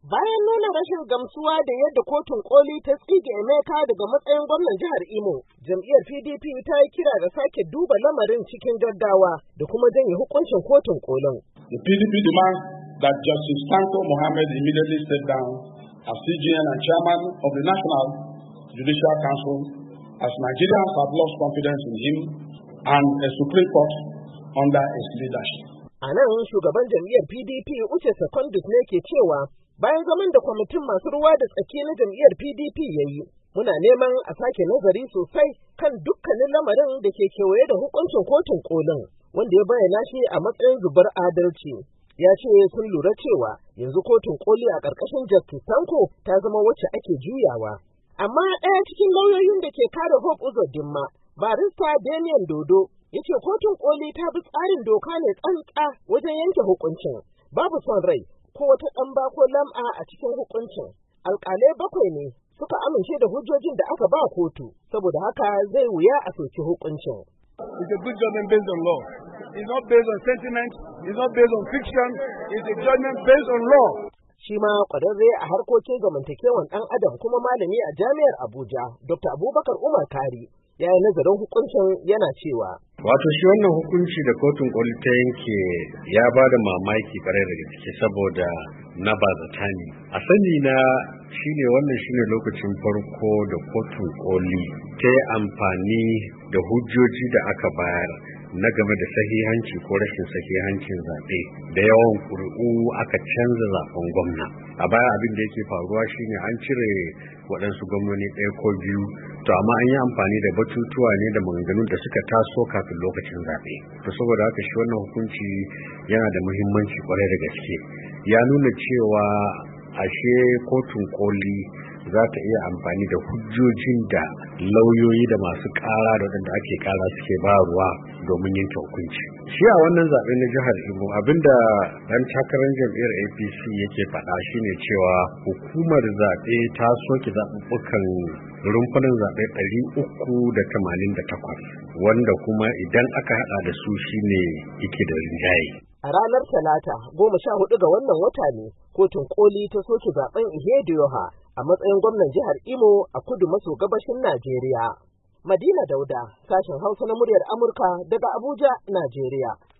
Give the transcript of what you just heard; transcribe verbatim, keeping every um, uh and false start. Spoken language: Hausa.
Bayan nuna rashin gamsuwa da yadda kotun koli ta tsige Emeka daga matsayin gwamnan jihar Imo, jam'iyyar P D P ta yi kira da sake duba lamarin cikin gaggawa da kuma janye hukuncin kotun kolin. The P D P demands that Justice Tanko Mohammed immediately step down as C G N and chairman of the National Judicial Council, as Nigerians have lost confidence in him and a Supreme Court under his leadership. A nan shugaban jam'iyyar P D P Uche Secondus ne ke cewa bayan zaman da kwamitin masu ruwa da tsaki na jam'iyyar P D P ya yi, muna neman a sake nazari sosai kan dukkanin lamarin da ke kewaye da hukuncin kotun kolin, wanda ya bayyana shi a matsayin zubar adalci. Ya ce sun lura cewa yanzu kotun koli a ƙarƙashin Justice Tanko ta zama wacce ake juyawa. Amma ɗaya cikin lauyoyin da ke kare Hope Uzodinma, barista Damian Dodo, ya ce kotun koli ta bi tsarin doka ne tsantsa wajen yanke hukuncin. Babu son rai ko wata ɗamba ko lam'a a cikin hukuncin. Alƙalai bakwai ne suka amince da hujjojin da aka ba kotu, saboda haka zai wuya a soki hukuncin. It's a good judgment based on law. It's not based on sentiment, it's not based on fiction, it's a judgment based on law. Shi ma ƙwararre a harkokin zamantakewan ɗan adam kuma malami a jami'ar Abuja, Doctor Abubakar Umar Kari, ya yi nazarin hukuncin yana cewa. Wato shi wannan hukunci da kotun koli ta yanke ya ba da mamaki kwarai da gaske saboda na bazata ne. A sani na shine wannan shine lokacin farko da kotun koli ta yi amfani da hujjoji da aka bayar na game da sahihanci ko rashin sahihancin zaɓe da yawan ƙuri'u aka canza zaɓen gwamna. A baya abin da yake faruwa shine an cire waɗansu gwamnoni ɗaya ko biyu, to amma an yi amfani da batutuwa ne da maganganun da suka taso kafin lokacin zaɓe. To saboda haka shi wannan hukunci yana da muhimmanci kwarai da gaske. Ya nuna cewa ashe kotun koli za ta iya amfani da hujjojin da lauyoyi da masu ƙara da waɗanda ake ƙara suke bayarwa domin yanke hukunci. Shi a wannan zaɓe na jihar Imo abinda ɗan takarar jam'iyyar A P C yake faɗa shine cewa hukumar zaɓe ta soke zaɓuɓɓukan rumfunan zaɓe ɗari uku da tamanin da takwas, wanda kuma idan aka haɗa da su shine yake da rinjaye. A ranar Talata goma sha hudu ga wannan wata ne kotun koli ta soke zaben Ihedioha a matsayin gwamnan jihar Imo a kudu maso gabashin Najeriya. Madina Dauda, sashen Hausa na muryar Amurka daga Abuja, Najeriya.